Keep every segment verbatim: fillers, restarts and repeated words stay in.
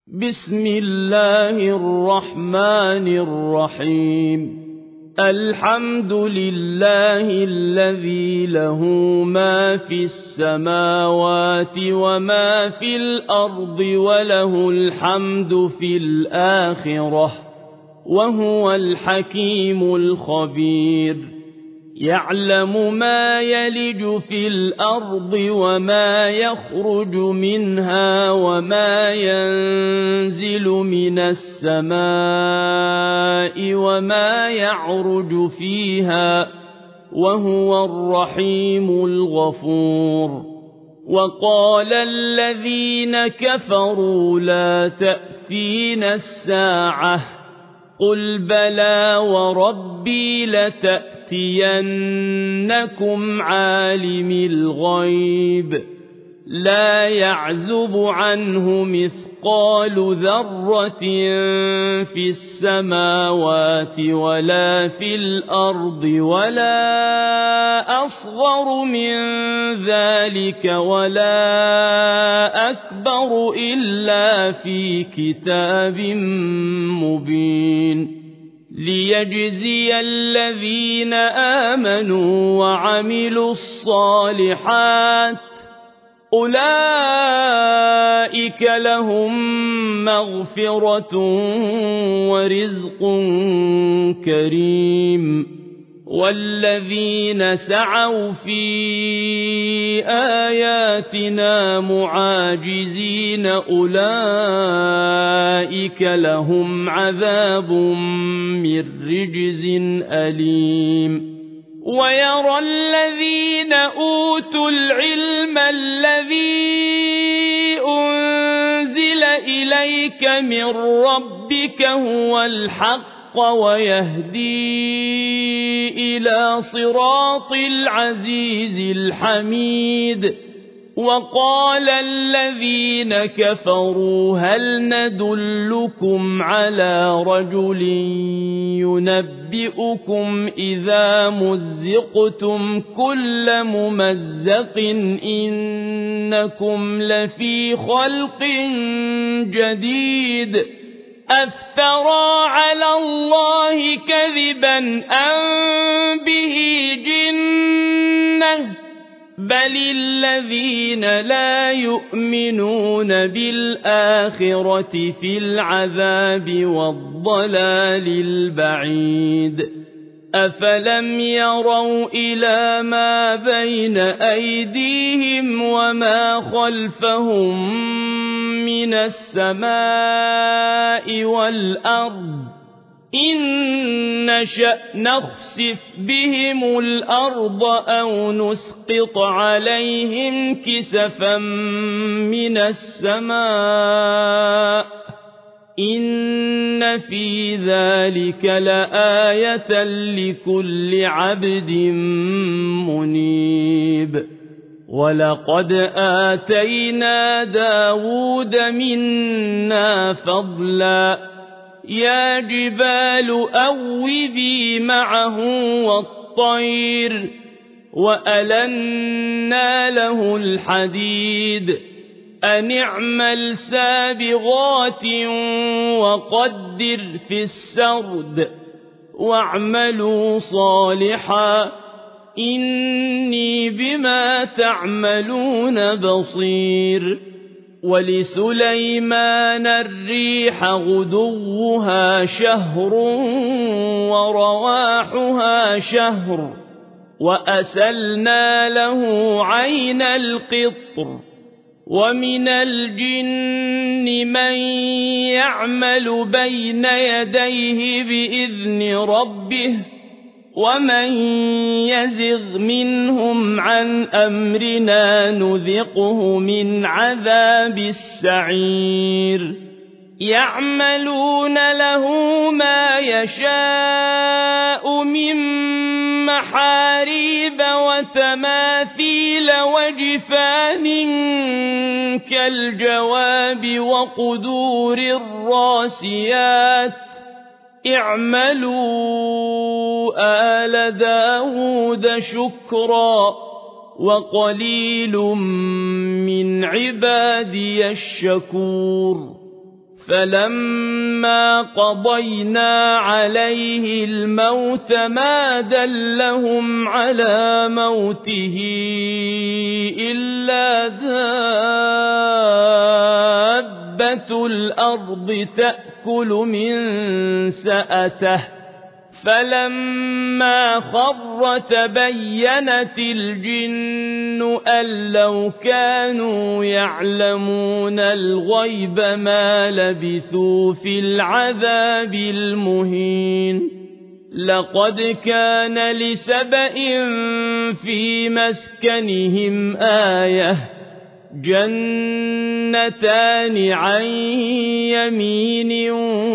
بسم الله الرحمن الرحيم الحمد لله الذي له ما في السماوات وما في الأرض وله الحمد في الآخرة وهو الحكيم الخبير يعلم ما يلج في الأرض وما يخرج منها وما ينزل من السماء وما يعرج فيها وهو الرحيم الغفور وقال الذين كفروا لا تأتينا الساعة قل بلى وربي لتأتينكم عالم الغيب لا يعزب عنه مثقال ذرة في السماوات ولا في الأرض ولا أصغر من ذلك ولا أكبر إلا في كتاب مبين ليجزي الذين آمنوا وعملوا الصالحات أولئك لهم مغفرة ورزق كريم والذين سعوا في آياتنا معاجزين أولئك لهم عذاب من رجز أليم ويرى الذين أوتوا العلم الذي أنزل إليك من ربك هو الحق ويهدي إلى صراط العزيز الحميد وقال الذين كفروا هل ندلكم على رجل ينبئكم إذا مزقتم كل ممزق إنكم لفي خلق جديد أفترى على الله كذبا أم به جنة بل الذين لا يؤمنون بالآخرة في العذاب والضلال البعيد أفلم يروا إلى ما بين أيديهم وما خلفهم من السماء والأرض إن نشأ نخسف بهم الأرض أو نسقط عليهم كسفا من السماء إن في ذلك لآية لكل عبد منيب ولقد آتينا داود منا فضلا يا جبال أوبي معه والطير وألنا له الحديد أن اعمل سابغات وقدر في السرد واعملوا صالحا إني بما تعملون بصير ولسليمان الريح غدوها شهر ورواحها شهر وأسلنا له عين القطر ومن الجن من يعمل بين يديه بإذن ربه ومن يزغ منهم عن أمرنا نذقه من عذاب السعير يعملون له ما يشاء من محاريب وتماثيل وجفان كالجواب وقدور الراسيات اعملوا آل داود شكرا وقليل من عبادي الشكور فلما قضينا عليه الموت ما دلهم على موته إلا دابة الأرض تأكل من سأته فلما خر تبينت الجن أن لو كانوا يعلمون الغيب ما لبثوا في العذاب المهين لقد كان لسبإ في مسكنهم آية جنتان عن يمين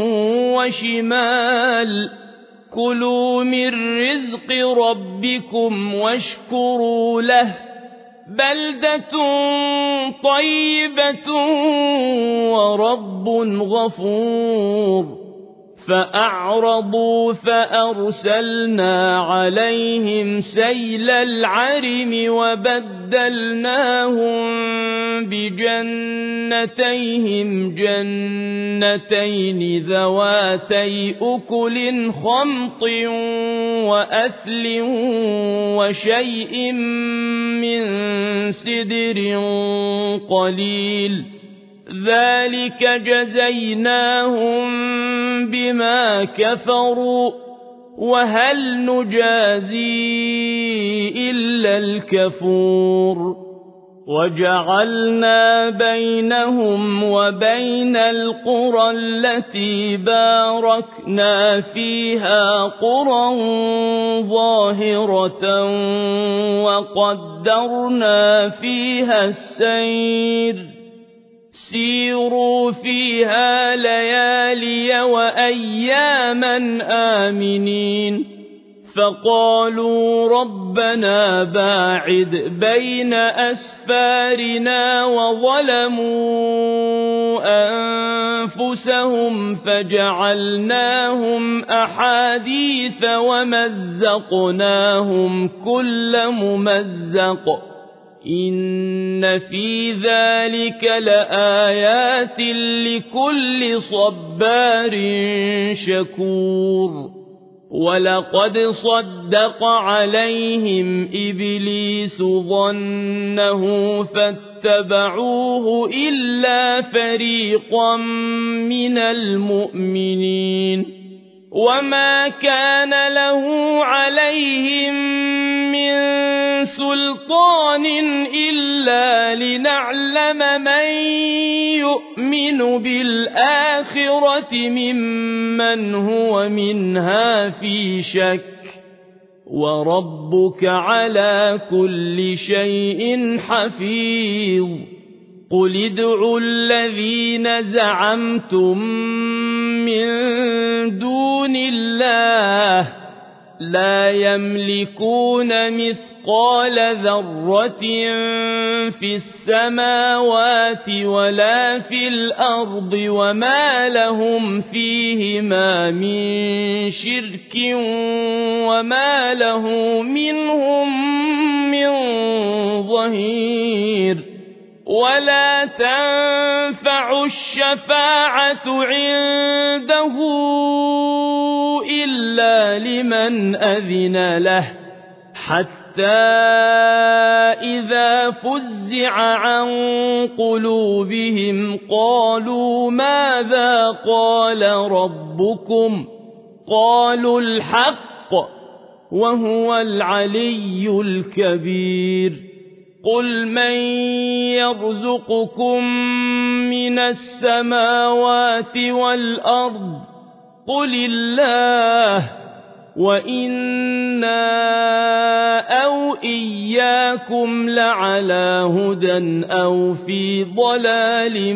وشمال كلوا من رزق ربكم واشكروا له بلدة طيبة ورب غفور فأعرضوا فأرسلنا عليهم سيل العرم وبدلناهم بجنتيهم جنتين ذواتي أكل خمط وأثل وشيء من سدر قليل ذلك جزيناهم بما كفروا وهل نجازي إلا الكفور وجعلنا بينهم وبين القرى التي باركنا فيها قرى ظاهرة وقدرنا فيها السير سيروا فيها ليالي وأياما آمنين فقالوا ربنا باعد بين أسفارنا وظلموا أنفسهم فجعلناهم أحاديث ومزقناهم كل ممزق إن في ذلك لآيات لكل صبار شكور ولقد صدق عليهم إبليس ظنه فاتبعوه إلا فريقا من المؤمنين وما كان له عليهم من سلطان إلا لنعلم من يؤمن بالآخرة ممن هو منها في شك وربك على كل شيء حفيظ قل ادعوا الذين زعمتم من دون الله لا يملكون مثقال ذرة في السماوات ولا في الأرض وما لهم فيهما من شرك وما له منهم من ظهير ولا تنفع الشفاعة عنده إلا لمن أذن له حتى إذا فزع عن قلوبهم قالوا ماذا قال ربكم قالوا الحق وهو العلي الكبير قل من يرزقكم من السماوات والأرض قل الله وإنا أو إياكم لعلى هدى أو في ضلال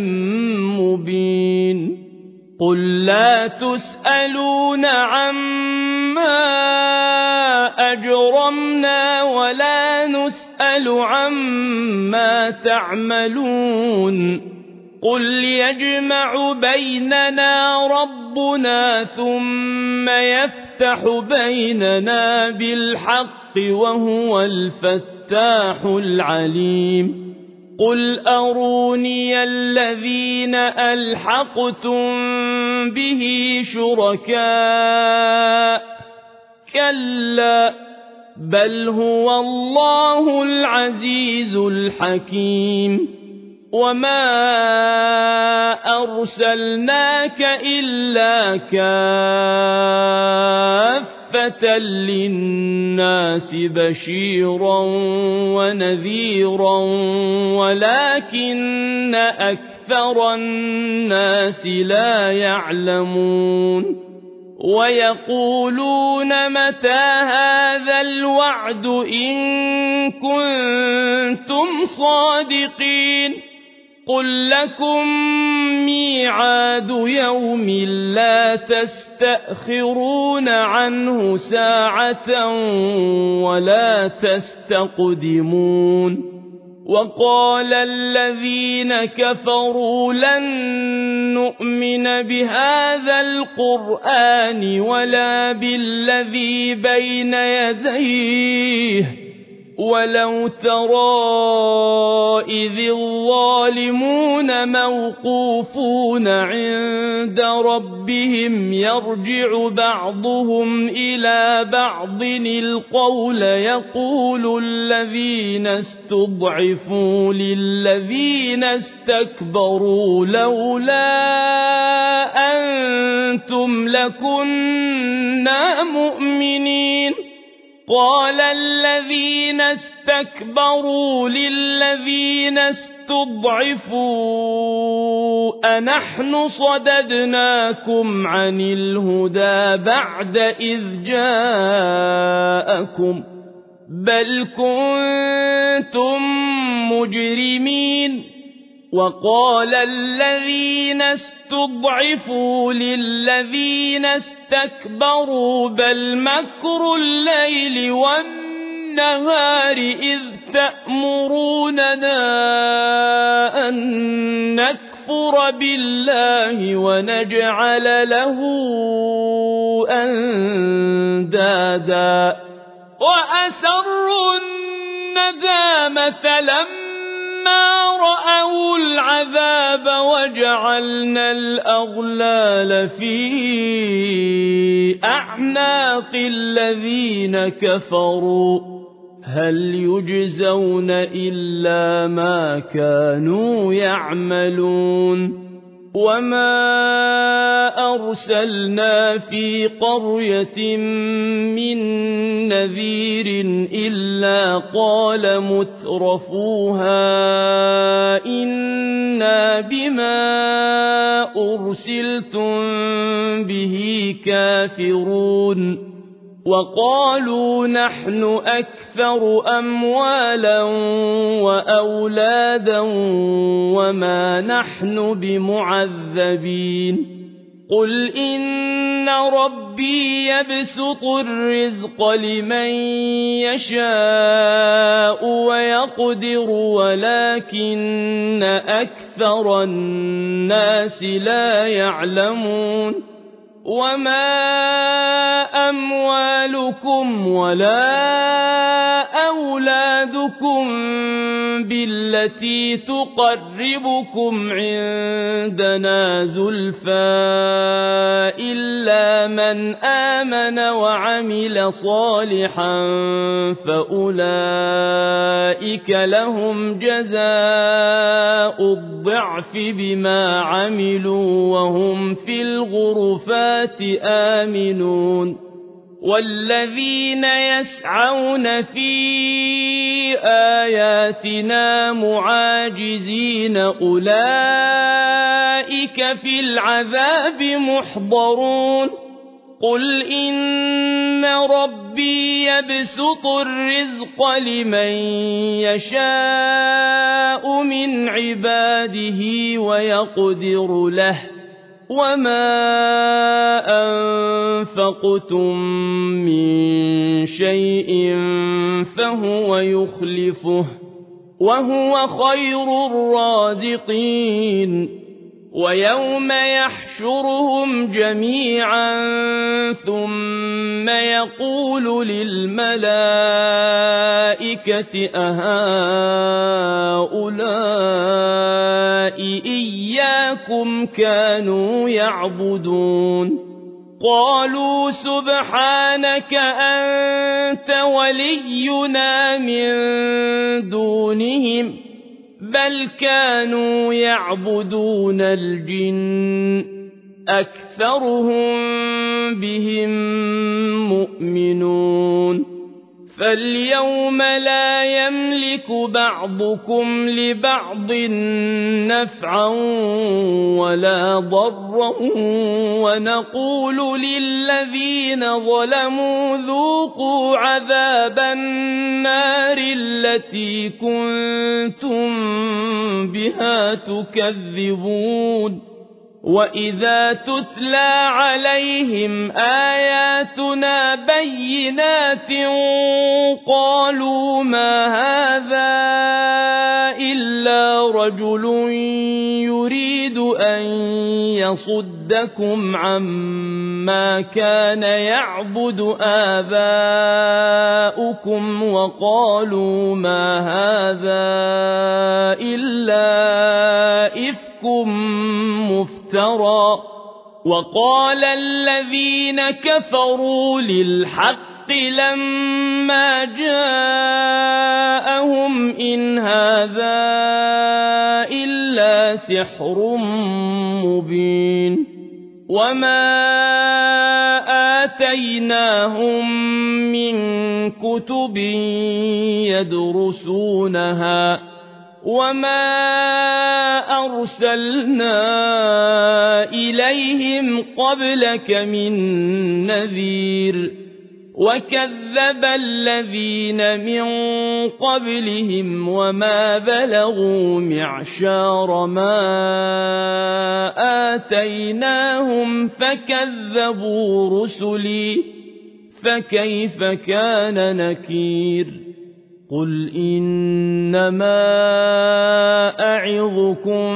مبين قل لا تسألون عما أجرمنا ولا نسأل عما تعملون قل يجمع بيننا ربنا ثم يفتح بيننا بالحق وهو الفتاح العليم قل أروني الذين ألحقتم به شركاء كلا بل هو الله العزيز الحكيم وما أرسلناك إلا كافة للناس بشيرا ونذيرا ولكن أكثر الناس لا يعلمون ويقولون متى هذا الوعد إن كنتم صادقين قل لكم ميعاد يوم لا تستأخرون عنه ساعة ولا تستقدمون وقال الذين كفروا لن نؤمن بهذا القرآن ولا بالذي بين يديه ولو ترى إذ الظالمون موقوفون عند ربهم يرجع بعضهم إلى بعض القول يقول الذين استضعفوا للذين استكبروا لولا أنتم لكنا مؤمنين قال الذين استكبروا للذين استضعفوا أنحن صددناكم عن الهدى بعد إذ جاءكم بل كنتم مجرمين وقال الذين استضعفوا للذين استكبروا بل مكر الليل والنهار إذ تأمروننا أن نكفر بالله ونجعل له أندادا وأسروا الندامة لما ما رأوا العذاب وجعلنا الأغلال في أعناق الذين كفروا هل يجزون إلا ما كانوا يعملون وما أرسلنا في قرية من نذير إلا قال مترفوها إنا بما أرسلتم به كافرون وقالوا نحن أكثر أموالا وأولادا وما نحن بمعذبين قل إن ربي يبسط الرزق لمن يشاء ويقدر ولكن أكثر الناس لا يعلمون وما أموالكم ولا أولادكم بالتي تقربكم عندنا زلفى إلا من آمن وعمل صالحا فأولئك لهم جزاء الضعف بما عملوا وهم في الغرفات آمنون والذين يسعون في آياتنا معاجزين أولئك في العذاب محضرون قل إن ربي يبسط الرزق لمن يشاء من عباده ويقدر له وما أنفقتم من شيء فهو يخلفه وهو خير الرازقين ويوم يحشرهم جميعا ثم يقول للملائكة أهؤلاء إياكم كانوا يعبدون قالوا سبحانك أنت ولينا من دونهم بل كانوا يعبدون الجن أكثرهم بهم مؤمنون فاليوم لا يملك بعضكم لبعض نفعا ولا ضرا ونقول للذين ظلموا ذوقوا عذاب النار التي كنتم بها تكذبون وإذا تتلى عليهم آياتنا بينات قالوا ما هذا إلا رجل يريد أن يصدكم عما كان يعبد آباؤكم وقالوا ما هذا إلا إفك مفترى وقال الذين كفروا للحق لما جاءهم إن هذا إلا سحر مبين وما آتيناهم من كتب يدرسونها وما أرسلنا إليهم قبلك من نذير وكذب الذين من قبلهم وما بلغوا معشار ما آتيناهم فكذبوا رسلي فكيف كان نكير قل إنما أعظكم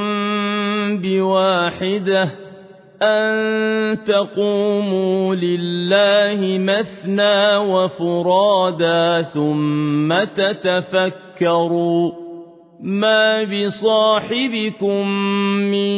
بواحدة أن تقوموا لله مثنى وفرادا ثم تتفكروا ما بصاحبكم من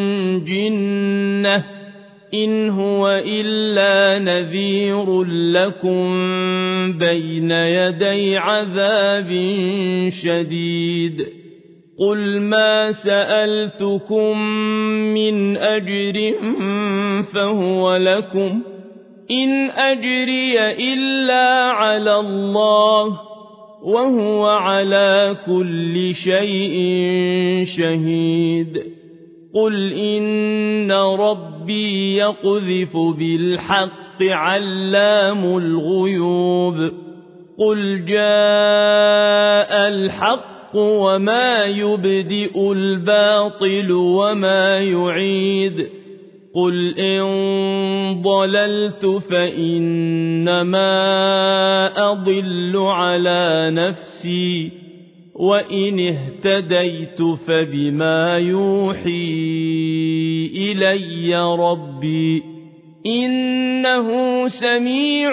جنة إن هو إلا نذير لكم بين يدي عذاب شديد قل ما سألتكم من أجر فهو لكم إن أجري إلا على الله وهو على كل شيء شهيد قل إن ربي يقذف بالحق علام الغيوب قل جاء الحق وما يبدئ الباطل وما يعيد قل إن ضللت فإنما أضل على نفسي وإن اهتديت فبما يوحي إلي ربي إنه سميع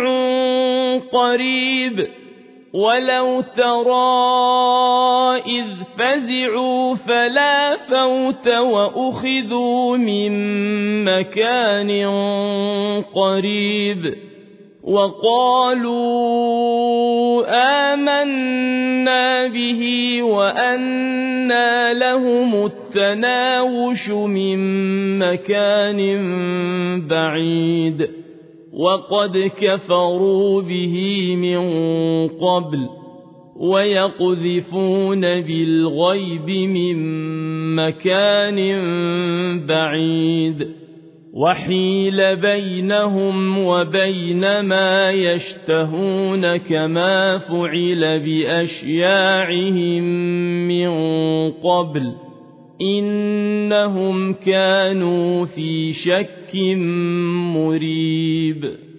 قريب ولو ترى إذ فزعوا فلا فوت وأخذوا من مكان قريب وقالوا آمنا به وأنى لهم التناوش من مكان بعيد وقد كفروا به من قبل ويقذفون بالغيب من مكان بعيد وحيل بينهم وبين ما يشتهون كما فعل بأشياعهم من قبل إنهم كانوا في شك مريب